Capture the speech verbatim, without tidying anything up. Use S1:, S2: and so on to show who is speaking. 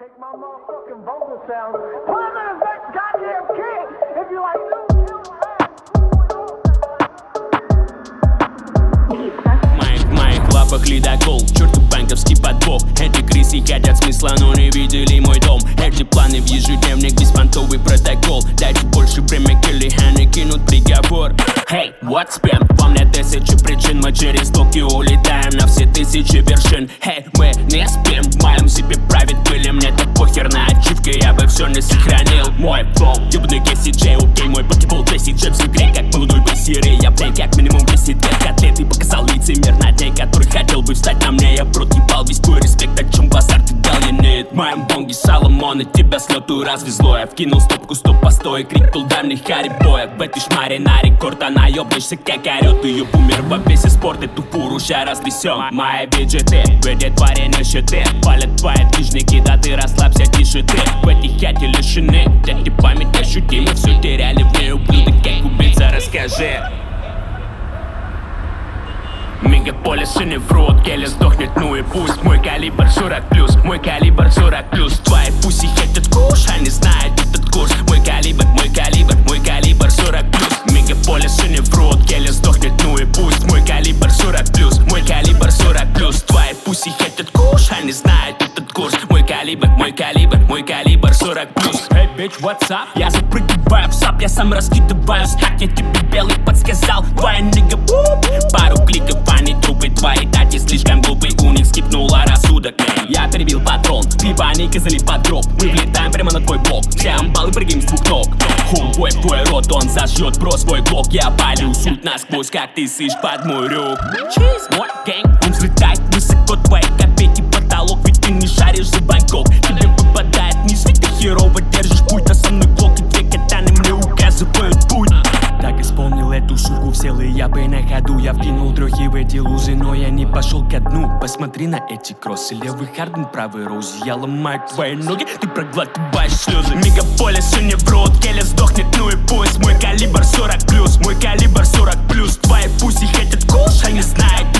S1: Take my motherfucking vocal sound, put them in a goddamn kid. If you like new,
S2: В моих лапах ледокол, чертов банковский подвох. Эти крысы хотят смысла, но не видели мой дом. Эти планы в ежедневник, беспонтовый протокол. Дайте больше время Келлиханы, кинут приговор. Hey, what's been? Во мне тысячи причин, мы через Токио улетаем на все тысячи вершин. Hey, мы не спим, в моем себе правит пыли. Мне так похер на ачивки, я бы все не сохранил. Мой флоу, ебаный Кэсси Джей, окей, мой покебол Джесси Джебс в игре, как молодой бассиры. Я плей, как минимум десять лет котлеты. Показал лицемер на день, который хотел бы встать на мне. Я брод ебал весь твой респект, о чем базар ты дал, я нет. В моем бонге Соломон, и тебя с лету развезло. Я вкинул стопку, стоп, постой, крикнул, дай мне Харри Боя. В этой шмаре на рекорд, она ёбнешься, как орёт. Ее бумер во весе спорт, эту фуру ща разнесем. Мои виджеты, в эти твари не щиты. Палят твои движники, да ты расслабься, тише ты. В этой хате лишены, эти память ощутимы. Все теряли в ней, ублюдок, как убийца, расскажи. Мегаполис и не врут, Келли сдохнет, ну и пусть. Мой калибр сорок плюс, мой калибр сорок плюс. Твои пуси хотят куш, они знают этот курс. Мой калибр, мой калибр, мой калибр сорок плюс. Мегаполис и не врут, Келли сдохнет, ну и пусть. Мой калибр сорок плюс, мой калибр сорок плюс. Твои пуси хотят куш, они знают этот курс. Мой калибр, мой калибр, мой калибр сорок плюс. Эй, bitch, what's up? Я запрыгиваю в сап, я сам раскидываю стак. Я тебе белый подсказал, твоя нига пару кликов, они трупы твои тати слишком глупый. У них скипнула рассудок. Я перебил патрон, ты паника залип под гроб. Мы влетаем прямо на твой блок, все амбалы прыгаем с двух ног. Хумбой в твой рот, он зажжет про свой блок. Я палю суть насквозь, как ты сышь под мой рюк. Чиз, мой гэнг, он взлетает высоко, твои копейки потолок. Ведь ты не шаришь за Бангкок, тебе выпадает низ, ведь ты херово держишь путь. А со мной блок и две катаны мне указывают путь. Так исполнил эту шутку, сел и я бы на ходу. Я вкинул трехи в эти лузы, но я не пошел ко дну. Посмотри на эти кроссы, левый Харден, правый Роузи. Я ломаю твои ноги, ты проглатываешь слезы. Мегаполис и не врут, Келли сдохнет, ну и пусть. Мой калибр сорок плюс, мой калибр сорок плюс. Твои пуси хотят куш, они знают